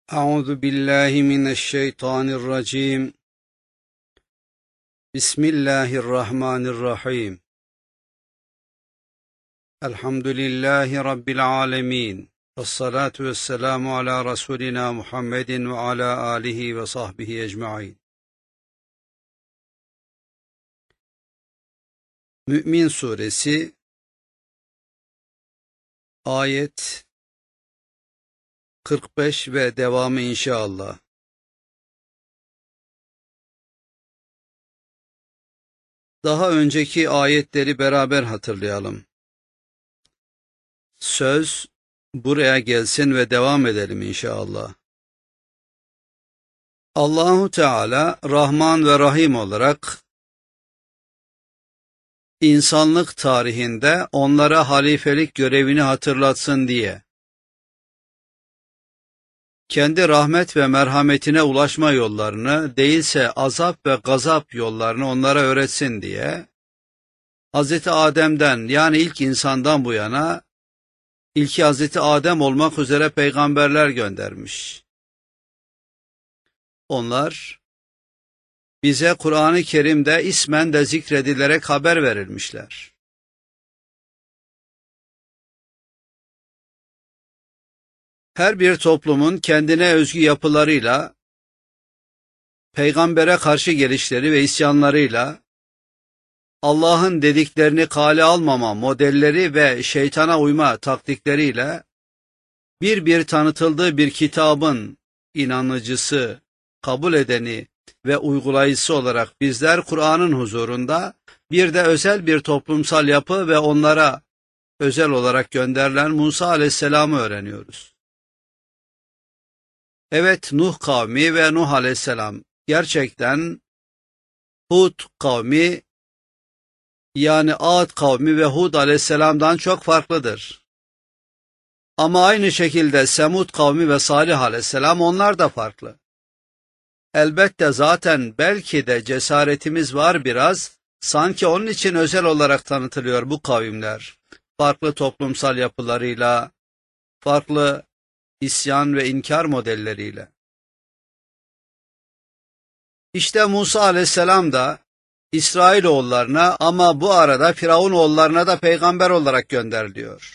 أعوذ بالله من الشيطان الرجيم. بسم الله الرحمن الرحيم. الحمد لله رب العالمين، والصلاة والسلام على رسولنا محمد وعلى آله وصحبه أجمعين. Mü'min Suresi ayet 45 ve devamı inşallah. Daha önceki ayetleri beraber hatırlayalım. Söz buraya gelsin ve devam edelim inşallah. Allahu Teala Rahman ve Rahim olarak insanlık tarihinde onlara halifelik görevini hatırlatsın diye, kendi rahmet ve merhametine ulaşma yollarını, değilse azap ve gazap yollarını onlara öğretsin diye, Hz. Adem'den yani ilk insandan bu yana, ilki Hz. Adem olmak üzere peygamberler göndermiş. Onlar, bize Kur'an-ı Kerim'de ismen de zikredilerek haber verilmişler. Her bir toplumun kendine özgü yapılarıyla, peygambere karşı gelişleri ve isyanlarıyla, Allah'ın dediklerini kale almama modelleri ve şeytana uyma taktikleriyle, bir tanıtıldığı bir kitabın inanıcısı, kabul edeni ve uygulayıcısı olarak bizler Kur'an'ın huzurunda bir de özel bir toplumsal yapı ve onlara özel olarak gönderilen Musa Aleyhisselam'ı öğreniyoruz. Evet, Nuh kavmi ve Nuh Aleyhisselam gerçekten Hud kavmi yani Ad kavmi ve Hud Aleyhisselam'dan çok farklıdır. Ama aynı şekilde Semud kavmi ve Salih Aleyhisselam onlar da farklı. Elbette zaten belki de cesaretimiz var biraz, sanki onun için özel olarak tanıtılıyor bu kavimler. Farklı toplumsal yapılarıyla, farklı isyan ve inkar modelleriyle. İşte Musa Aleyhisselam da İsrailoğullarına ama bu arada Firavunoğullarına da peygamber olarak gönderiliyor.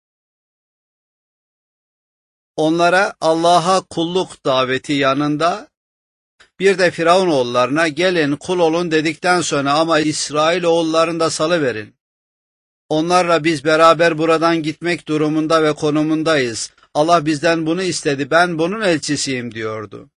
Onlara Allah'a kulluk daveti yanında bir de Firavunoğullarına gelin kul olun dedikten sonra ama İsrailoğullarını da salıverin. Onlarla biz beraber buradan gitmek durumunda ve konumundayız. Allah bizden bunu istedi, ben bunun elçisiyim diyordu.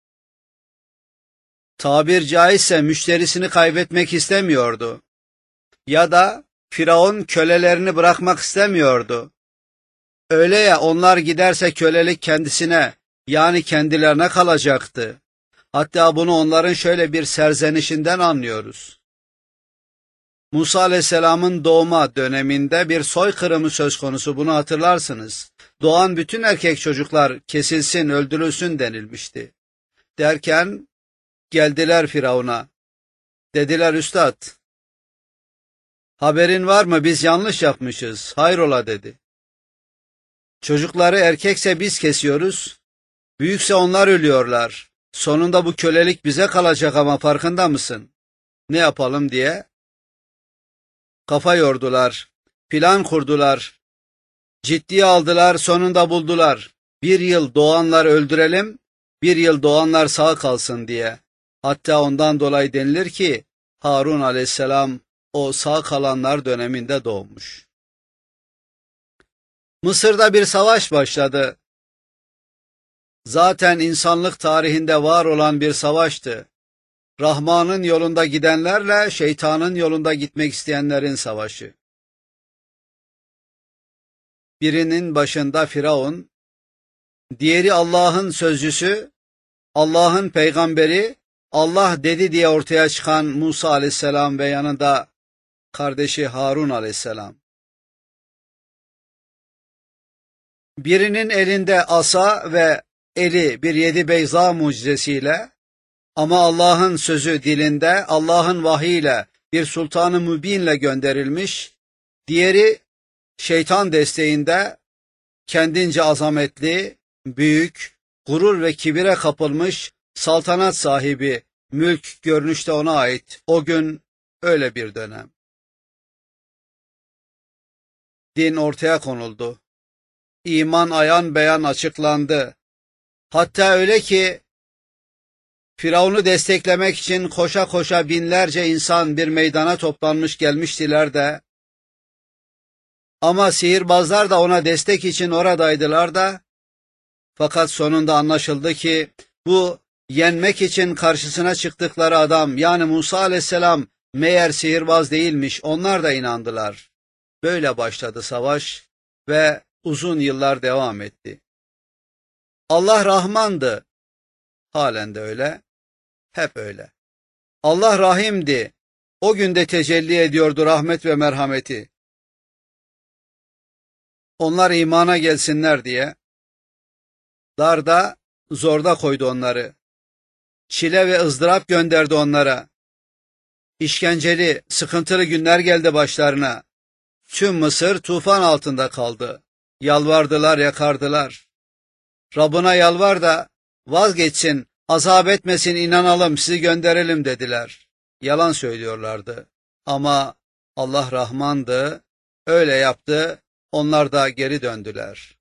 Tabir caizse müşterisini kaybetmek istemiyordu. Ya da Firavun kölelerini bırakmak istemiyordu. Öyle ya onlar giderse kölelik kendisine yani kendilerine kalacaktı. Hatta bunu onların şöyle bir serzenişinden anlıyoruz. Musa Aleyhisselam'ın doğma döneminde bir soykırımı söz konusu, bunu hatırlarsınız. Doğan bütün erkek çocuklar kesilsin, öldürülsün denilmişti. Derken geldiler Firavun'a. Dediler, üstad, haberin var mı, biz yanlış yapmışız, hayrola dedi. Çocukları erkekse biz kesiyoruz, büyükse onlar ölüyorlar. Sonunda bu kölelik bize kalacak ama farkında mısın? Ne yapalım diye kafa yordular, plan kurdular, ciddiye aldılar, sonunda buldular. Bir yıl doğanlar öldürelim, bir yıl doğanlar sağ kalsın diye. Hatta ondan dolayı denilir ki Harun Aleyhisselam o sağ kalanlar döneminde doğmuş. Mısır'da bir savaş başladı. Zaten insanlık tarihinde var olan bir savaştı. Rahman'ın yolunda gidenlerle şeytanın yolunda gitmek isteyenlerin savaşı. Birinin başında Firavun, diğeri Allah'ın sözcüsü, Allah'ın peygamberi, Allah dedi diye ortaya çıkan Musa Aleyhisselam ve yanında kardeşi Harun Aleyhisselam. Birinin elinde asa ve eli bir yedi beyza mucizesiyle ama Allah'ın sözü dilinde, Allah'ın vahiyle bir sultan-ı mübinle gönderilmiş, diğeri şeytan desteğinde kendince azametli, büyük, gurur ve kibire kapılmış, saltanat sahibi, mülk görünüşte ona ait. O gün öyle bir dönem. Din ortaya konuldu. İman ayan beyan açıklandı. Hatta öyle ki Firavun'u desteklemek için koşa koşa binlerce insan bir meydana toplanmış gelmiştiler de, ama sihirbazlar da ona destek için oradaydılar da, fakat sonunda anlaşıldı ki bu yenmek için karşısına çıktıkları adam, yani Musa aleyhisselam, meğer sihirbaz değilmiş. Onlar da inandılar. Böyle başladı savaş ve uzun yıllar devam etti. Allah Rahmandı. Halen de öyle. Hep öyle. Allah Rahim'di. O günde tecelli ediyordu rahmet ve merhameti. Onlar imana gelsinler diye darda, zorda koydu onları. Çile ve ızdırap gönderdi onlara. İşkenceli, sıkıntılı günler geldi başlarına. Tüm Mısır tufan altında kaldı. Yalvardılar, yakardılar. Rabbına yalvar da vazgeçsin, azap etmesin, inanalım, sizi gönderelim dediler. Yalan söylüyorlardı. Ama Allah Rahmandı, öyle yaptı, onlar da geri döndüler.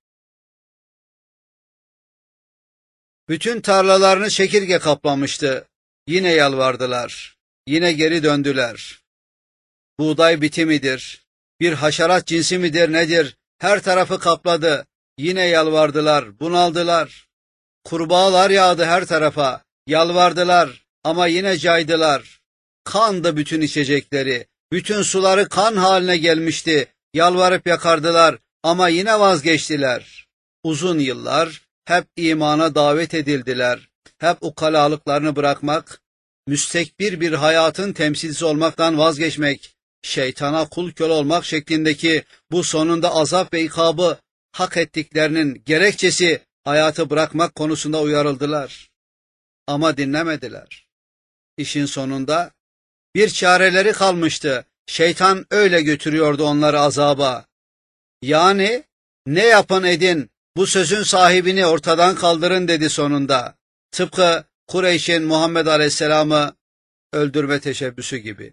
Bütün tarlalarını çekirge kaplamıştı. Yine yalvardılar. Yine geri döndüler. Buğday biti midir? Bir haşerat cinsi midir nedir? Her tarafı kapladı. Yine yalvardılar, bunaldılar. Kurbağalar yağdı her tarafa. Yalvardılar ama yine caydılar. Kandı bütün içecekleri. Bütün suları kan haline gelmişti. Yalvarıp yakardılar ama yine vazgeçtiler. Uzun yıllar hep imana davet edildiler. Hep ukalalıklarını bırakmak, müstekbir bir hayatın temsilcisi olmaktan vazgeçmek, şeytana kul köle olmak şeklindeki bu sonunda azap ve ikabı hak ettiklerinin gerekçesi hayatı bırakmak konusunda uyarıldılar. Ama dinlemediler. İşin sonunda bir çareleri kalmıştı. Şeytan öyle götürüyordu onları azaba. Yani ne yapın edin, bu sözün sahibini ortadan kaldırın dedi sonunda. Tıpkı Kureyş'in Muhammed Aleyhisselam'ı öldürme teşebbüsü gibi.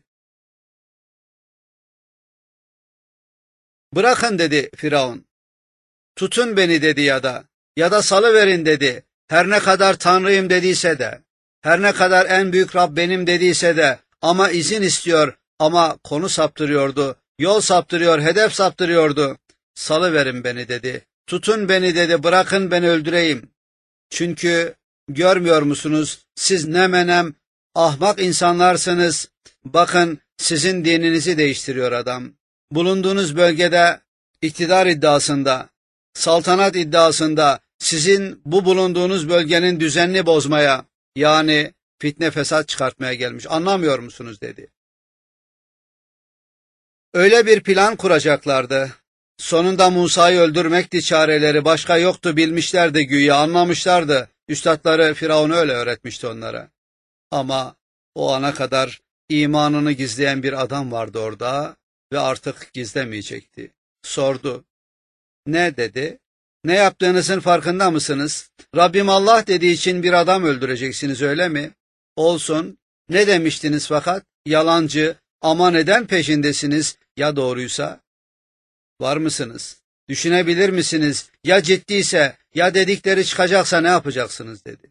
Bırakın dedi Firavun. Tutun beni dedi ya da salıverin dedi. Her ne kadar Tanrıyım dediyse de, her ne kadar en büyük Rab benim dediyse de, ama izin istiyor, ama konu saptırıyordu, yol saptırıyor, hedef saptırıyordu. Salıverin beni dedi. Tutun beni dedi, bırakın beni öldüreyim. Çünkü görmüyor musunuz, siz ne menem ahmak insanlarsınız. Bakın sizin dininizi değiştiriyor adam. Bulunduğunuz bölgede iktidar iddiasında, saltanat iddiasında sizin bu bulunduğunuz bölgenin düzenini bozmaya, yani fitne fesat çıkartmaya gelmiş. Anlamıyor musunuz dedi. Öyle bir plan kuracaklardı. Sonunda Musa'yı öldürmekti çareleri, başka yoktu, bilmişlerdi güya, anlamışlardı. Üstadları Firavun öyle öğretmişti onlara. Ama o ana kadar imanını gizleyen bir adam vardı orada ve artık gizlemeyecekti. Sordu. Ne dedi? Ne yaptığınızın farkında mısınız? Rabbim Allah dediği için bir adam öldüreceksiniz öyle mi? Olsun. Ne demiştiniz fakat? Yalancı. Ama neden peşindesiniz? Ya doğruysa? Var mısınız? Düşünebilir misiniz? Ya ciddiyse, ya dedikleri çıkacaksa ne yapacaksınız dedi.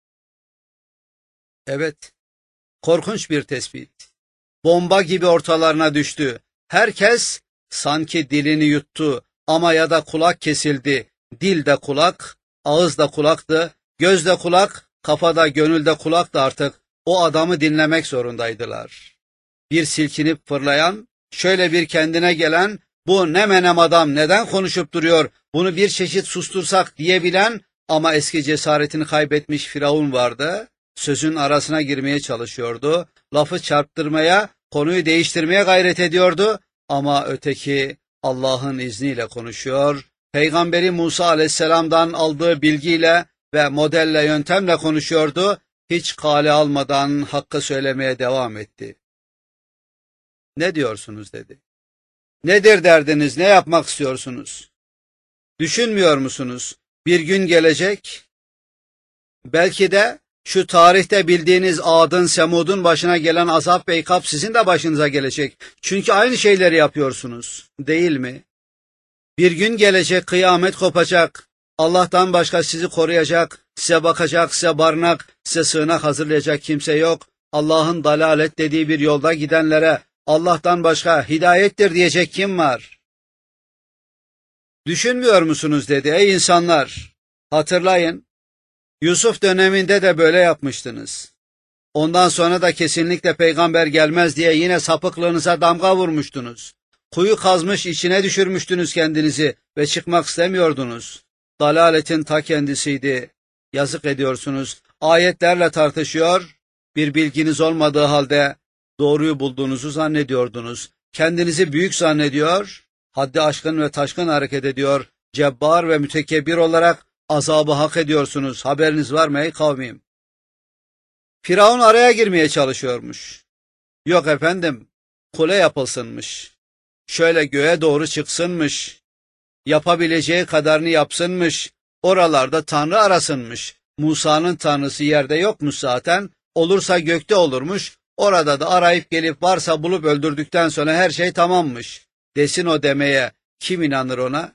Evet, korkunç bir tespit. Bomba gibi ortalarına düştü. Herkes sanki dilini yuttu ama ya da kulak kesildi. Dil de kulak, ağız da kulaktı, göz de kulak, kafada, gönülde kulaktı artık. O adamı dinlemek zorundaydılar. Bir silkinip fırlayan, şöyle bir kendine gelen, bu ne menem adam neden konuşup duruyor, bunu bir çeşit sustursak diyebilen ama eski cesaretini kaybetmiş Firavun vardı. Sözün arasına girmeye çalışıyordu, lafı çarptırmaya, konuyu değiştirmeye gayret ediyordu ama öteki Allah'ın izniyle konuşuyor, Peygamberi Musa aleyhisselamdan aldığı bilgiyle ve modelle, yöntemle konuşuyordu, hiç kale almadan hakkı söylemeye devam etti. Ne diyorsunuz dedi. Nedir derdiniz, ne yapmak istiyorsunuz? Düşünmüyor musunuz? Bir gün gelecek, Belki de şu tarihte bildiğiniz Ad'ın, Semud'un başına gelen azap ve ikab sizin de başınıza gelecek. Çünkü aynı şeyleri yapıyorsunuz, değil mi? Bir gün gelecek, kıyamet kopacak. Allah'tan başka sizi koruyacak, size bakacak, size barınak, size sığınak hazırlayacak kimse yok. Allah'ın dalalet dediği bir yolda gidenlere Allah'tan başka hidayettir diyecek kim var? Düşünmüyor musunuz dedi. Ey insanlar, hatırlayın. Yusuf döneminde de böyle yapmıştınız. Ondan sonra da kesinlikle peygamber gelmez diye yine sapıklığınıza damga vurmuştunuz. Kuyu kazmış içine düşürmüştünüz kendinizi ve çıkmak istemiyordunuz. Dalaletin ta kendisiydi. Yazık ediyorsunuz. Ayetlerle tartışıyor, bir bilginiz olmadığı halde doğruyu bulduğunuzu zannediyordunuz. Kendinizi büyük zannediyor, haddi aşkın ve taşkın hareket ediyor, cebbar ve mütekebbir olarak azabı hak ediyorsunuz. Haberiniz var mı ey kavmim? Firavun araya girmeye çalışıyormuş. Yok efendim, kule yapılsınmış. Şöyle göğe doğru çıksınmış. Yapabileceği kadarını yapsınmış. Oralarda tanrı arasınmış. Musa'nın tanrısı yerde yokmuş zaten. Olursa gökte olurmuş. Orada da arayıp gelip varsa bulup öldürdükten sonra her şey tamammış. Desin o demeye kim inanır ona?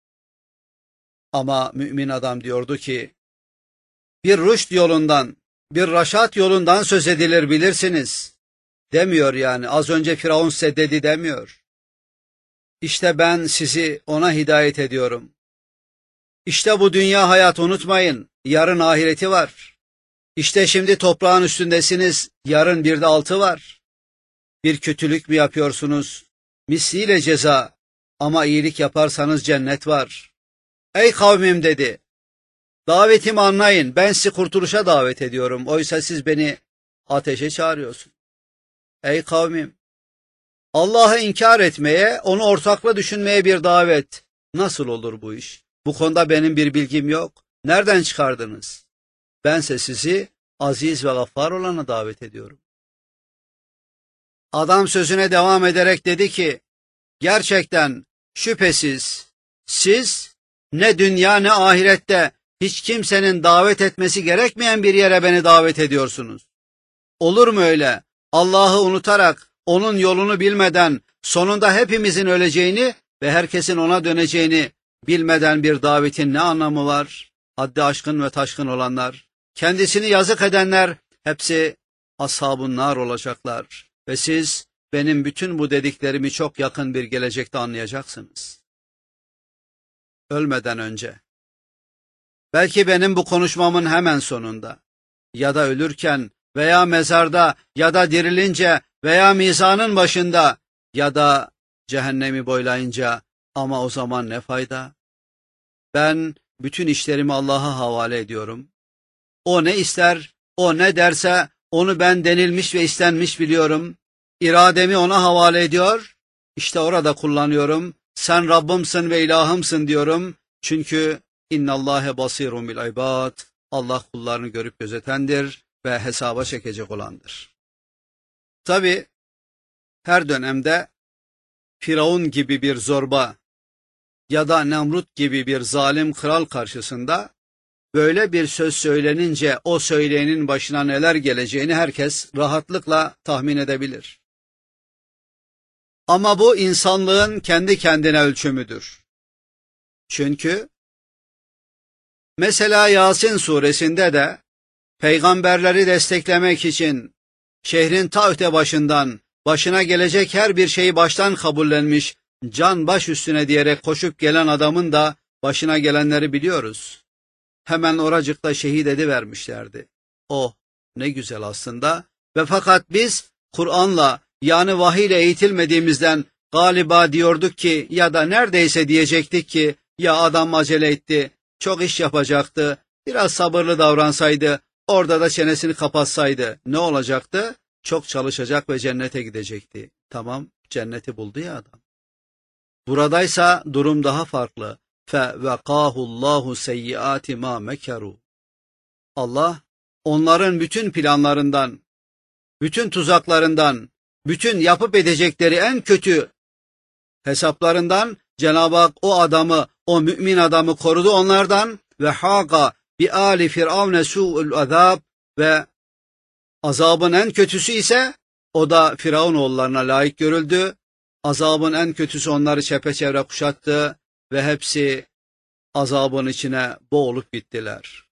Ama mümin adam diyordu ki, bir rüşt yolundan, bir raşat yolundan söz edilir bilirsiniz. Demiyor yani, az önce Firavun size dedi demiyor. İşte ben sizi ona hidayet ediyorum. İşte bu dünya hayatı unutmayın, yarın ahireti var. İşte şimdi toprağın üstündesiniz, yarın bir de altı var. Bir kötülük mü yapıyorsunuz? Misliyle ceza, ama iyilik yaparsanız cennet var. Ey kavmim dedi, davetimi anlayın, ben sizi kurtuluşa davet ediyorum, oysa siz beni ateşe çağırıyorsunuz. Ey kavmim, Allah'ı inkar etmeye, onu ortakla düşünmeye bir davet. Nasıl olur bu iş? Bu konuda benim bir bilgim yok. Nereden çıkardınız? Bense sizi aziz ve gaffar olana davet ediyorum. Adam sözüne devam ederek dedi ki, gerçekten şüphesiz siz ne dünya ne ahirette hiç kimsenin davet etmesi gerekmeyen bir yere beni davet ediyorsunuz. Olur mu öyle? Allah'ı unutarak, onun yolunu bilmeden, sonunda hepimizin öleceğini ve herkesin ona döneceğini bilmeden bir davetin ne anlamı var? Haddi aşkın ve taşkın olanlar, kendisini yazık edenler, hepsi ashab-ın nar olacaklar. Ve siz benim bütün bu dediklerimi çok yakın bir gelecekte anlayacaksınız. Ölmeden önce, belki benim bu konuşmamın hemen sonunda, ya da ölürken veya mezarda ya da dirilince veya mizanın başında ya da cehennemi boylayınca, ama o zaman ne fayda? Ben bütün işlerimi Allah'a havale ediyorum. O ne ister, o ne derse onu ben denilmiş ve istenmiş biliyorum. İrademi ona havale ediyor. İşte orada kullanıyorum. Sen Rabbimsin ve ilahımsın diyorum. Çünkü innallâhe basîrun bil ibâd. Allah kullarını görüp gözetendir ve hesaba çekecek olandır. Tabi her dönemde Firavun gibi bir zorba ya da Nemrut gibi bir zalim kral karşısında böyle bir söz söylenince o söyleyenin başına neler geleceğini herkes rahatlıkla tahmin edebilir. Ama bu insanlığın kendi kendine ölçümüdür. Çünkü mesela Yasin suresinde de peygamberleri desteklemek için şehrin ta öte başından başına gelecek her bir şeyi baştan kabullenmiş, can baş üstüne diyerek koşup gelen adamın da başına gelenleri biliyoruz. Hemen oracıkta şehit edivermişlerdi. Oh, ne güzel aslında. Ve fakat biz Kur'an'la, yani vahiyle eğitilmediğimizden galiba diyorduk ki, ya da neredeyse diyecektik ki, ya adam acele etti, çok iş yapacaktı, biraz sabırlı davransaydı, orada da çenesini kapatsaydı ne olacaktı? Çok çalışacak ve cennete gidecekti. Tamam, cenneti buldu ya adam. Buradaysa durum daha farklı. فَوَقَاهُ اللّٰهُ سَيِّئَاتِ مَا مَكَرُوا. Allah onların bütün planlarından, bütün tuzaklarından, bütün yapıp edecekleri en kötü hesaplarından Cenab-ı Hak o adamı, o mümin adamı korudu onlardan ve hâga, bi ali firavne su'ul azab ve azabın en kötüsü ise o da Firavun oğullarına layık görüldü. Azabın en kötüsü onları çepeçevre kuşattı ve hepsi azabın içine boğulup gittiler.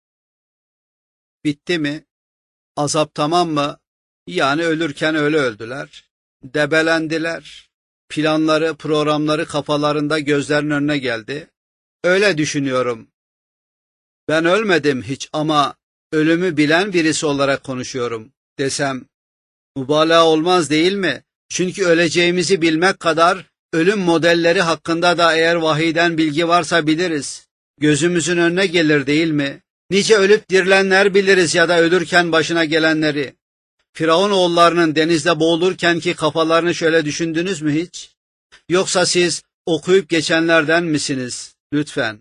Bitti mi? Azap tamam mı? Yani ölürken öyle öldüler. Debelendiler. Planları, programları kafalarında gözlerinin önüne geldi. Öyle düşünüyorum. Ben ölmedim hiç ama ölümü bilen birisi olarak konuşuyorum desem mübalağa olmaz değil mi? Çünkü öleceğimizi bilmek kadar ölüm modelleri hakkında da eğer vahiyden bilgi varsa biliriz. Gözümüzün önüne gelir değil mi? Nice ölüp dirilenler biliriz ya da ölürken başına gelenleri. Firavun oğullarının denizde boğulurken ki kafalarını şöyle düşündünüz mü hiç? Yoksa siz okuyup geçenlerden misiniz? Lütfen.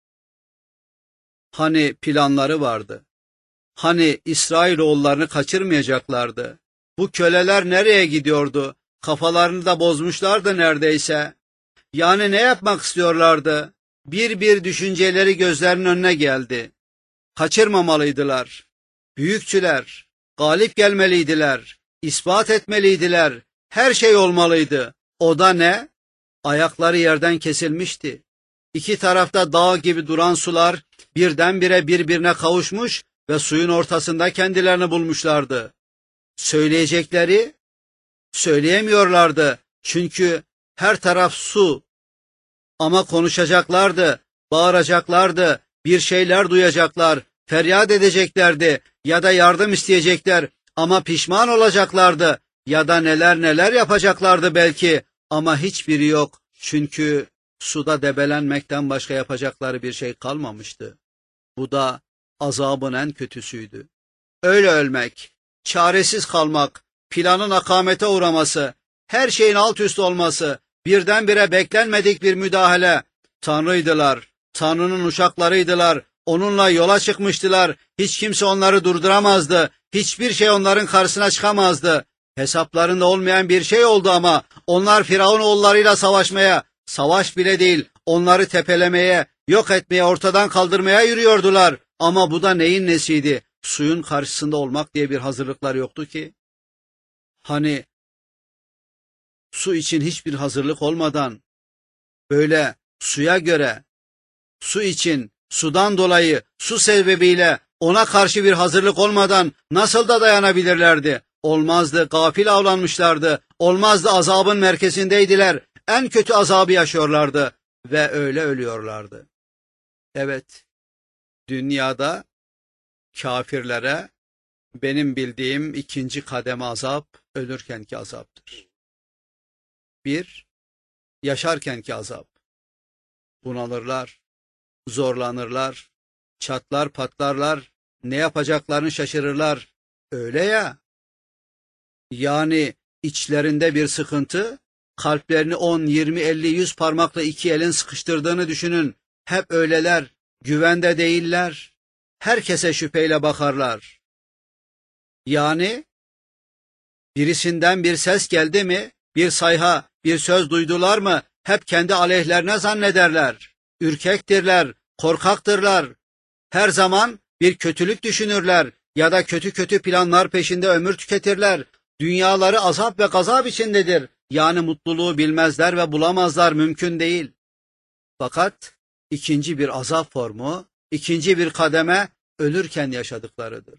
Hani planları vardı? Hani İsrailoğullarını kaçırmayacaklardı? Bu köleler nereye gidiyordu? Kafalarını da bozmuşlardı neredeyse. Yani ne yapmak istiyorlardı? Bir düşünceleri gözlerinin önüne geldi. Kaçırmamalıydılar. Büyükçüler, galip gelmeliydiler, ispat etmeliydiler. Her şey olmalıydı. O da ne? Ayakları yerden kesilmişti. İki tarafta dağ gibi duran sular birdenbire birbirine kavuşmuş ve suyun ortasında kendilerini bulmuşlardı. Söyleyecekleri söyleyemiyorlardı çünkü her taraf su. Ama konuşacaklardı, bağıracaklardı, bir şeyler duyacaklar, feryat edeceklerdi ya da yardım isteyecekler ama pişman olacaklardı ya da neler yapacaklardı belki ama hiçbiri yok çünkü suda debelenmekten başka yapacakları bir şey kalmamıştı. Bu da azabın en kötüsüydü. Öyle ölmek, çaresiz kalmak, planın akamete uğraması, her şeyin alt üst olması, birdenbire beklenmedik bir müdahale. Tanrıydılar, Tanrı'nın uşaklarıydılar, onunla yola çıkmıştılar, hiç kimse onları durduramazdı, hiçbir şey onların karşısına çıkamazdı. Hesaplarında olmayan bir şey oldu ama onlar Firavun oğullarıyla savaşmaya, savaş bile değil, onları tepelemeye, yok etmeye, ortadan kaldırmaya yürüyordular. Ama bu da neyin nesiydi? Suyun karşısında olmak diye bir hazırlıkları yoktu ki. Hani su için hiçbir hazırlık olmadan, böyle suya göre, su için, sudan dolayı, su sebebiyle ona karşı bir hazırlık olmadan nasıl da dayanabilirlerdi? Olmazdı, gafil avlanmışlardı, olmazdı, azabın merkezindeydiler, en kötü azabı yaşıyorlardı ve öyle ölüyorlardı. Evet, dünyada kafirlere benim bildiğim ikinci kademe azap ölürkenki azaptır. Bir, yaşarkenki azap. Bunalırlar, zorlanırlar, çatlar patlarlar, ne yapacaklarını şaşırırlar. Öyle ya. Yani içlerinde bir sıkıntı, kalplerini 10, 20, 50, 100 parmakla iki elin sıkıştırdığını düşünün. Hep öyleler, güvende değiller. Herkese şüpheyle bakarlar. Yani birisinden bir ses geldi mi, bir sayha, bir söz duydular mı, hep kendi aleyhlerine zannederler. Ürkektirler, korkaktırlar. Her zaman bir kötülük düşünürler ya da kötü planlar peşinde ömür tüketirler. Dünyaları azap ve gazap içindedir. Yani mutluluğu bilmezler ve bulamazlar, mümkün değil. Fakat ikinci bir azap formu, ikinci bir kademe ölürken yaşadıklarıdır.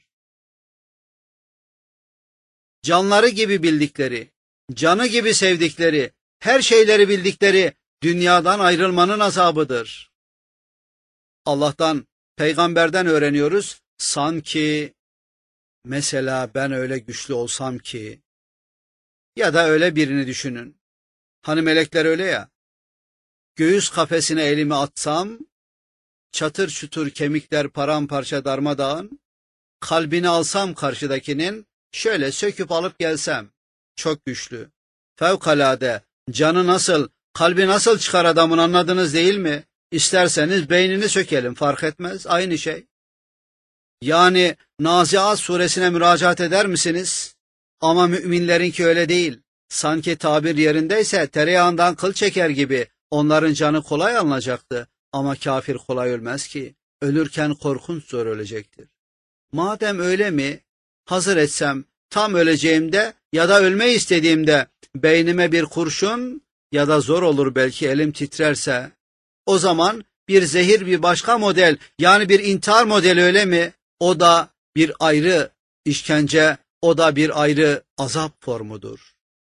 Canları gibi bildikleri, canı gibi sevdikleri, her şeyleri bildikleri dünyadan ayrılmanın azabıdır. Allah'tan, peygamberden öğreniyoruz. Sanki mesela ben öyle güçlü olsam ki ya da öyle birini düşünün. Hani melekler öyle ya. Göğüs kafesine elimi atsam, çatır çutur kemikler paramparça darmadağın, kalbini alsam karşıdakinin, şöyle söküp alıp gelsem, çok güçlü, fevkalade, canı nasıl, kalbi nasıl çıkar adamın, anladınız değil mi? İsterseniz beynini sökelim, fark etmez, aynı şey. Yani Naziat suresine müracaat eder misiniz? Ama müminlerinki öyle değil. Sanki tabir yerindeyse tereyağından kıl çeker gibi onların canı kolay alınacaktı. Ama kafir kolay ölmez ki. ölürken korkunç zor ölecektir. Madem öyle mi, hazır etsem tam öleceğimde ya da ölmeyi istediğimde beynime bir kurşun ya da zor olur belki elim titrerse, o zaman bir zehir bir başka model, yani bir intihar modeli, öyle mi? O da bir ayrı işkence, o da bir ayrı azap formudur.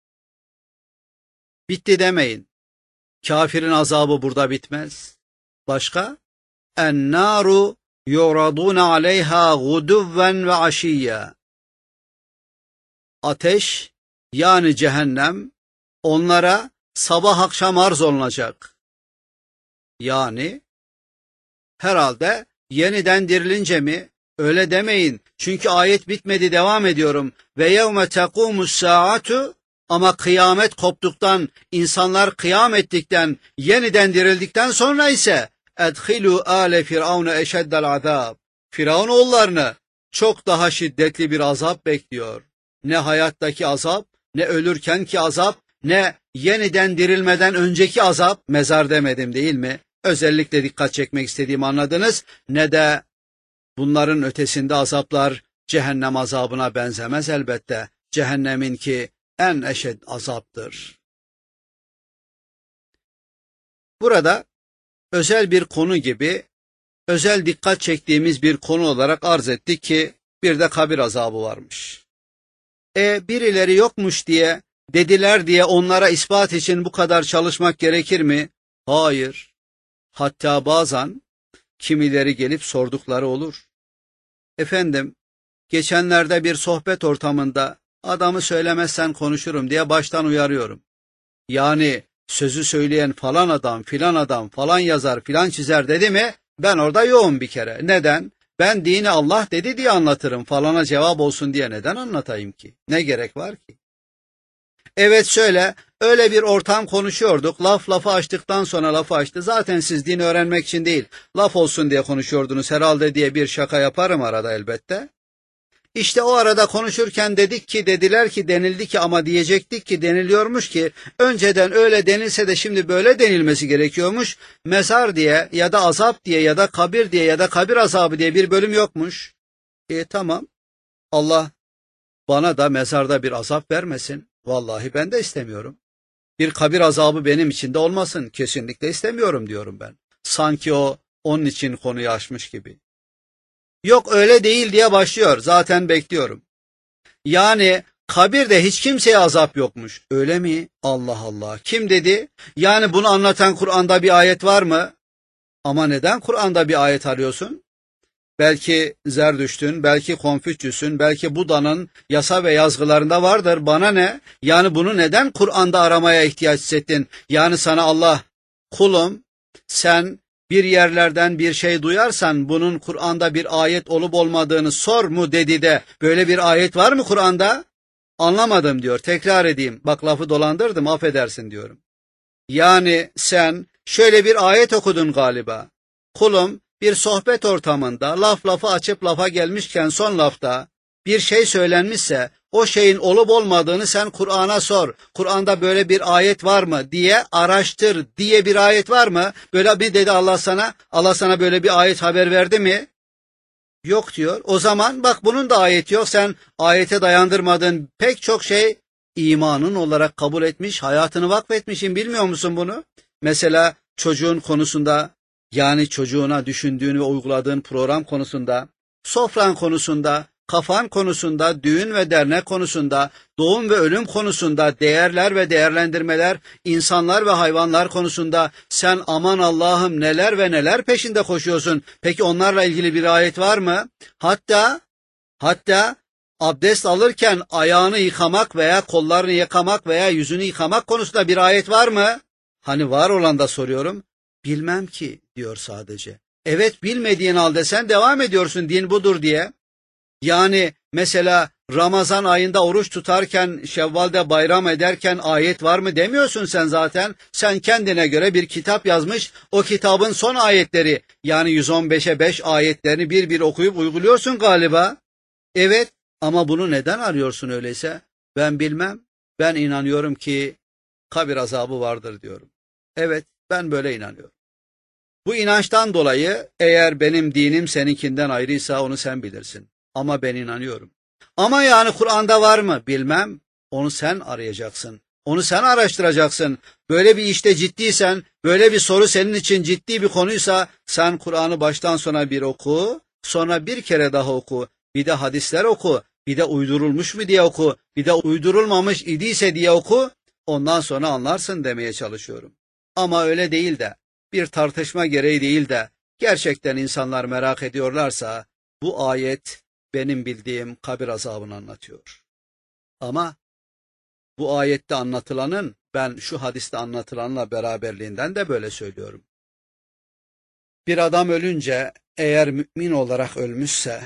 Bitti demeyin. Kafirin azabı burada bitmez. Başka? En-naru yuradun aleyha guduven ve aşiyya. Ateş, yani cehennem, onlara sabah akşam arz olunacak. Yani herhalde yeniden dirilince mi? Öyle demeyin. Çünkü ayet bitmedi, devam ediyorum. Ve yevme tekumus saatu, ama kıyamet koptuktan, insanlar kıyam ettikten, yeniden dirildikten sonra ise edhilu ale firavune eşeddel azab. Firavun oğullarını çok daha şiddetli bir azap bekliyor. Ne hayattaki azap, ne ölürkenki azap, ne yeniden dirilmeden önceki azap, mezar demedim değil mi? Özellikle dikkat çekmek istediğimi anladınız. Ne de bunların ötesinde azaplar cehennem azabına benzemez elbette. Cehenneminki en eşed azaptır. Burada özel bir konu gibi, özel dikkat çektiğimiz bir konu olarak arz ettik ki bir de kabir azabı varmış. Birileri yokmuş diye, dediler diye onlara ispat için bu kadar çalışmak gerekir mi? Hayır. Hatta bazen kimileri gelip sordukları olur. Efendim, geçenlerde bir sohbet ortamında adamı söylemezsen konuşurum diye baştan uyarıyorum. Yani sözü söyleyen falan adam, filan adam, falan yazar, filan çizer dedi mi, ben orada yoğum bir kere. Neden? Ben dini Allah dedi diye anlatırım, falana cevap olsun diye neden anlatayım ki? Ne gerek var ki? Evet, şöyle, öyle bir ortam konuşuyorduk, lafı açtıktan sonra lafı açtı. Zaten siz dini öğrenmek için değil, laf olsun diye konuşuyordunuz herhalde diye bir şaka yaparım arada elbette. İşte o arada konuşurken dedik ki, dediler ki, denildi ki, ama diyecektik ki, deniliyormuş ki, önceden öyle denilse de şimdi böyle denilmesi gerekiyormuş. Mezar diye ya da azap diye ya da kabir diye ya da kabir azabı diye bir bölüm yokmuş. Tamam, Allah bana da mezarda bir azap vermesin. Vallahi ben de istemiyorum. Bir kabir azabı benim için de olmasın. Kesinlikle istemiyorum diyorum ben. Sanki o onun için konuyu açmış gibi. Yok öyle değil diye başlıyor. Zaten bekliyorum. Yani kabirde hiç kimseye azap yokmuş. Öyle mi? Allah Allah. Kim dedi? Yani bunu anlatan Kur'an'da bir ayet var mı? Ama neden Kur'an'da bir ayet arıyorsun? Belki Zerdüşt'ün, belki Konfüçyüs'ün, belki Buda'nın yasa ve yazgılarında vardır. Bana ne? Yani bunu neden Kur'an'da aramaya ihtiyaç hissettin? Yani sana Allah, kulum, sen bir yerlerden bir şey duyarsan bunun Kur'an'da bir ayet olup olmadığını sor mu dedi de böyle bir ayet var mı Kur'an'da? Anlamadım diyor. Tekrar edeyim. Bak lafı dolandırdım, affedersin diyorum. Yani sen şöyle bir ayet okudun galiba. Kulum, bir sohbet ortamında lafı açıp lafa gelmişken son lafta bir şey söylenmişse o şeyin olup olmadığını sen Kur'an'a sor. Kur'an'da böyle bir ayet var mı diye araştır diye bir ayet var mı? Böyle bir dedi Allah sana. Allah sana böyle bir ayet haber verdi mi? Yok diyor. O zaman bak bunun da ayeti yok. Sen ayete dayandırmadığın pek çok şey imanın olarak kabul etmiş, hayatını vakfetmişsin. Bilmiyor musun bunu? Mesela çocuğun konusunda, yani çocuğuna düşündüğün ve uyguladığın program konusunda, sofran konusunda, kafan konusunda, düğün ve dernek konusunda, doğum ve ölüm konusunda, değerler ve değerlendirmeler, insanlar ve hayvanlar konusunda sen aman Allah'ım neler ve neler peşinde koşuyorsun. Peki onlarla ilgili bir ayet var mı? Hatta abdest alırken ayağını yıkamak veya kollarını yıkamak veya yüzünü yıkamak konusunda bir ayet var mı? Hani var olan da soruyorum. Bilmem ki diyor sadece. Evet, bilmediğin halde sen devam ediyorsun din budur diye. Yani mesela Ramazan ayında oruç tutarken, Şevval'de bayram ederken ayet var mı demiyorsun sen zaten. Sen kendine göre bir kitap yazmış, o kitabın son ayetleri, yani 115'e 5 ayetlerini bir bir okuyup uyguluyorsun galiba. Evet, ama bunu neden arıyorsun öyleyse? Ben bilmem, ben inanıyorum ki kabir azabı vardır diyorum. Evet, ben böyle inanıyorum. Bu inançtan dolayı eğer benim dinim seninkinden ayrıysa onu sen bilirsin. Ama ben inanıyorum. Ama yani Kur'an'da var mı? Bilmem. Onu sen arayacaksın. Onu sen araştıracaksın. Böyle bir işte ciddiysen, böyle bir soru senin için ciddi bir konuysa sen Kur'an'ı baştan sona bir oku, sonra bir kere daha oku, bir de hadisler oku, bir de uydurulmuş mu diye oku, bir de uydurulmamış idiyse diye oku, ondan sonra anlarsın demeye çalışıyorum. Ama öyle değil de, bir tartışma gereği değil de, gerçekten insanlar merak ediyorlarsa, bu ayet benim bildiğim kabir azabını anlatıyor. Ama bu ayette anlatılanın ben şu hadiste anlatılanla beraberliğinden de böyle söylüyorum. Bir adam ölünce eğer mümin olarak ölmüşse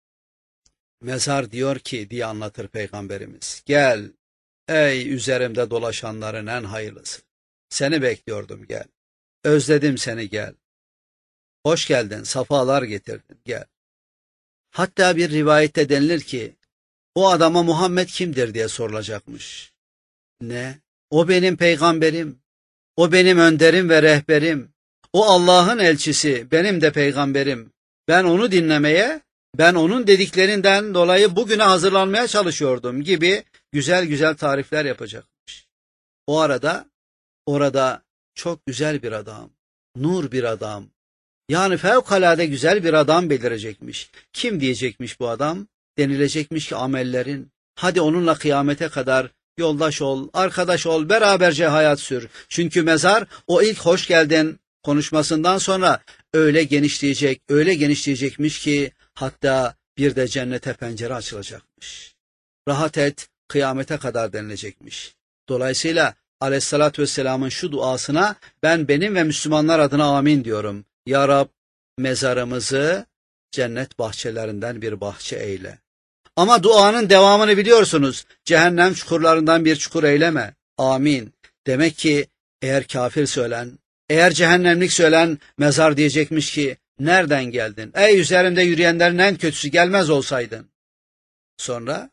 mezar diyor ki diye anlatır Peygamberimiz. Gel ey üzerimde dolaşanların en hayırlısı. Seni bekliyordum gel. Özledim seni gel. Hoş geldin, safalar getirdin gel. Hatta bir rivayette denilir ki o adama Muhammed kimdir diye sorulacakmış. Ne? O benim peygamberim. O benim önderim ve rehberim. O Allah'ın elçisi, benim de peygamberim. Ben onu dinlemeye, ben onun dediklerinden dolayı bugüne hazırlanmaya çalışıyordum gibi güzel güzel tarifler yapacakmış. O arada, orada çok güzel bir adam, nur bir adam, yani fevkalade güzel bir adam belirecekmiş. Kim diyecekmiş bu adam? Denilecekmiş ki amellerin, hadi onunla kıyamete kadar yoldaş ol, arkadaş ol, beraberce hayat sür. Çünkü mezar o ilk hoş geldin konuşmasından sonra öyle genişleyecek, öyle genişleyecekmiş ki hatta bir de cennete pencere açılacakmış. Rahat et, kıyamete kadar denilecekmiş. Dolayısıyla Aleyhissalatü Vesselam'ın şu duasına ben benim ve Müslümanlar adına amin diyorum. Ya Rab, mezarımızı cennet bahçelerinden bir bahçe eyle. Ama duanın devamını biliyorsunuz. Cehennem çukurlarından bir çukur eyleme. Amin. Demek ki eğer kafir söylen, eğer cehennemlik söylen mezar diyecekmiş ki nereden geldin? Ey üzerimde yürüyenlerin en kötüsü gelmez olsaydın. Sonra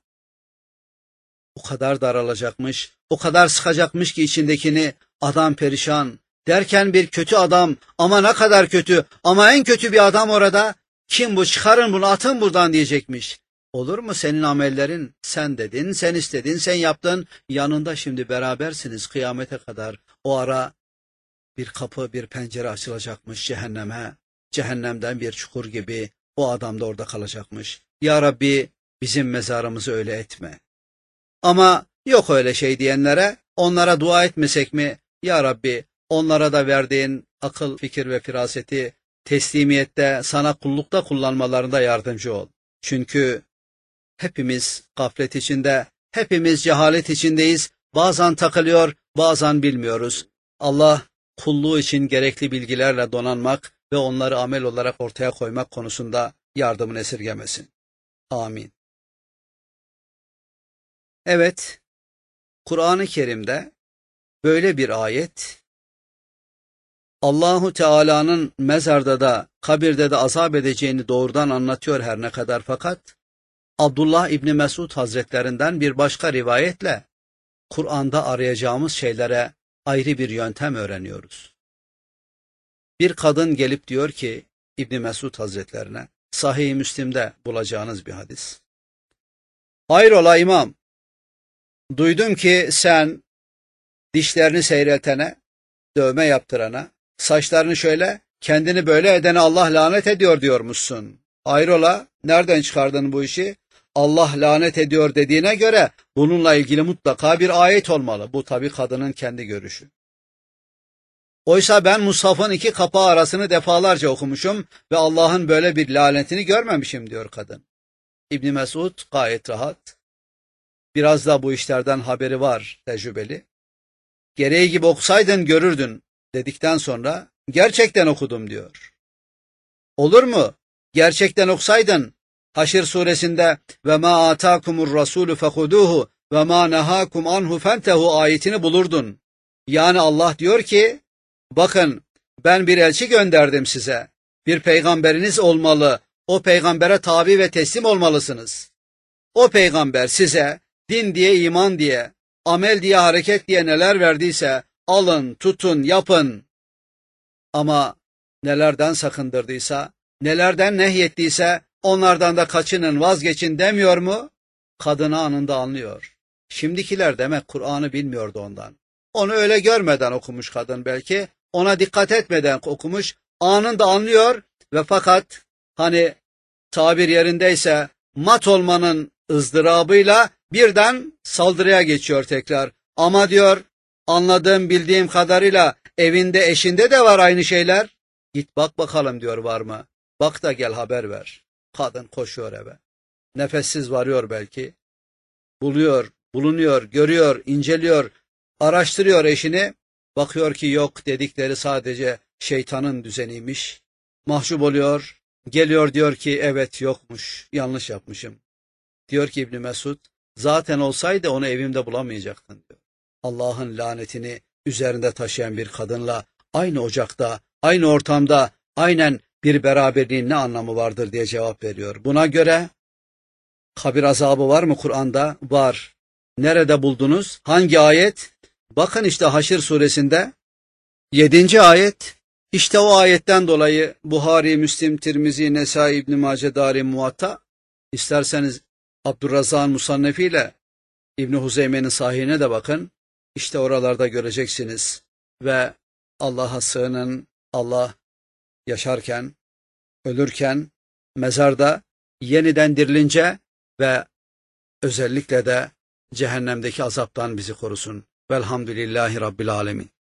o kadar daralacakmış, o kadar sıkacakmış ki içindekini adam perişan. Derken bir kötü adam ama ne kadar kötü ama en kötü bir adam orada. Kim bu çıkarın bunu atın buradan diyecekmiş. Olur mu senin amellerin sen dedin sen istedin sen yaptın yanında şimdi berabersiniz kıyamete kadar. O ara bir kapı bir pencere açılacakmış cehenneme. Cehennemden bir çukur gibi o adam da orada kalacakmış. Ya Rabbi bizim mezarımızı öyle etme. Ama yok öyle şey diyenlere onlara dua etmesek mi? Ya Rabbi onlara da verdiğin akıl, fikir ve firaseti teslimiyette, sana kullukta kullanmalarında yardımcı ol. Çünkü hepimiz gaflet içinde, hepimiz cehalet içindeyiz. Bazen takılıyor, bazen bilmiyoruz. Allah kulluğu için gerekli bilgilerle donanmak ve onları amel olarak ortaya koymak konusunda yardımını esirgemesin. Amin. Evet, Kur'an-ı Kerim'de böyle bir ayet, Allahu Teala'nın mezarda da kabirde de azap edeceğini doğrudan anlatıyor her ne kadar fakat Abdullah İbni Mesud Hazretlerinden bir başka rivayetle Kur'an'da arayacağımız şeylere ayrı bir yöntem öğreniyoruz. Bir kadın gelip diyor ki İbni Mesud Hazretlerine, Sahih-i Müslim'de bulacağınız bir hadis. Hayrola imam, duydum ki sen dişlerini seyreltene, dövme yaptırana, saçlarını şöyle, kendini böyle edene Allah lanet ediyor diyormuşsun. Hayrola, nereden çıkardın bu işi? Allah lanet ediyor dediğine göre bununla ilgili mutlaka bir ayet olmalı. Bu tabii kadının kendi görüşü. Oysa ben Mushaf'ın iki kapağı arasını defalarca okumuşum ve Allah'ın böyle bir lanetini görmemişim diyor kadın. İbn Mesud gayet rahat. Biraz da bu işlerden haberi var, tecrübeli. Gereği gibi okusaydın görürdün dedikten sonra gerçekten okudum diyor. Olur mu? Gerçekten okusaydın Haşr suresinde ve ma atakumur rasulü fehuduhu ve ma nehakum anhu fentehu ayetini bulurdun. Yani Allah diyor ki bakın ben bir elçi gönderdim size. Bir peygamberiniz olmalı. O peygambere tabi ve teslim olmalısınız. O peygamber size din diye, iman diye, amel diye, hareket diye neler verdiyse alın, tutun, yapın. Ama nelerden sakındırdıysa, nelerden nehyettiyse onlardan da kaçının, vazgeçin demiyor mu? Kadını anında anlıyor. Şimdikiler demek Kur'an'ı bilmiyordu ondan. Onu öyle görmeden okumuş kadın belki, ona dikkat etmeden okumuş, anında anlıyor ve fakat hani tabir yerindeyse mat olmanın ızdırabıyla birden saldırıya geçiyor tekrar. Ama diyor, anladığım bildiğim kadarıyla evinde eşinde de var aynı şeyler. Git bak bakalım diyor, var mı? Bak da gel haber ver. Kadın koşuyor eve. Nefessiz varıyor belki. Buluyor, bulunuyor, görüyor, inceliyor, araştırıyor eşini. Bakıyor ki yok, dedikleri sadece şeytanın düzeniymiş. Mahcup oluyor. Geliyor diyor ki evet yokmuş, yanlış yapmışım. Diyor ki İbn Mesud, zaten olsaydı onu evimde bulamayacaktın diyor. Allah'ın lanetini üzerinde taşıyan bir kadınla aynı ocakta, aynı ortamda, aynen bir beraberliğin ne anlamı vardır diye cevap veriyor. Buna göre kabir azabı var mı Kur'an'da? Var. Nerede buldunuz? Hangi ayet? Bakın işte Haşr suresinde 7. ayet. İşte o ayetten dolayı Buhari, Müslim, Tirmizi, Nesai, İbn Mace, Darim, Muvatta, isterseniz Abdurrazzak'ın Musannefiyle İbn Huzeyme'nin Sahihine de bakın. İşte oralarda göreceksiniz ve Allah'a sığının. Allah yaşarken, ölürken, mezarda, yeniden dirilince ve özellikle de cehennemdeki azaptan bizi korusun. Velhamdülillahi Rabbil Alemin.